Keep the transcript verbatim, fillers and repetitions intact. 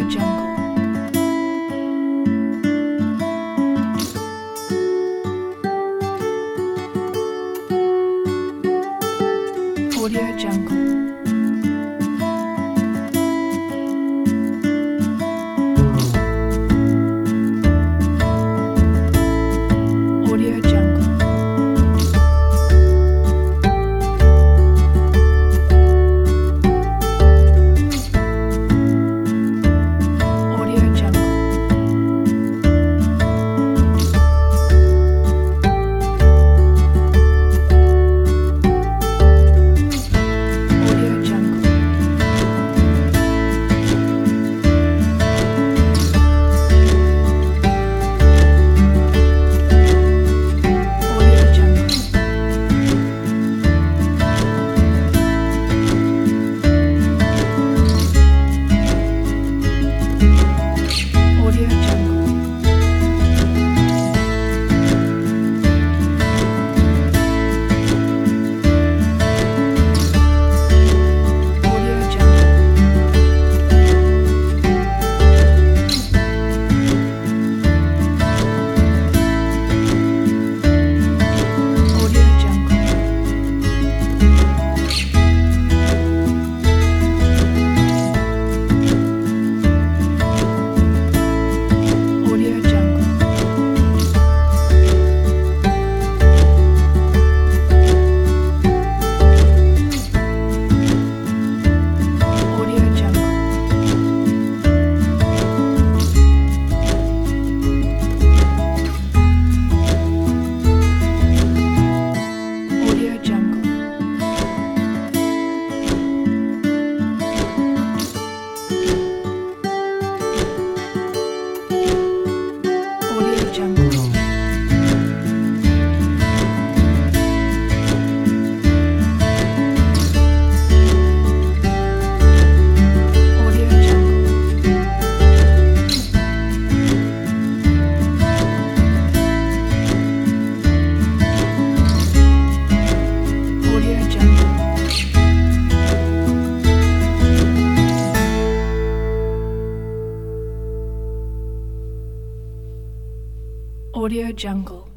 Jungle. Audio Jungle. Audio Jungle. Audio Jungle. Audio Jungle. Audio Jungle. Audio Jungle. Audio Jungle. Audio Jungle. Audio Jungle. Audio Jungle. Audio Jungle. Audio Jungle. Audio Jungle. Audio Jungle. Audio Jungle.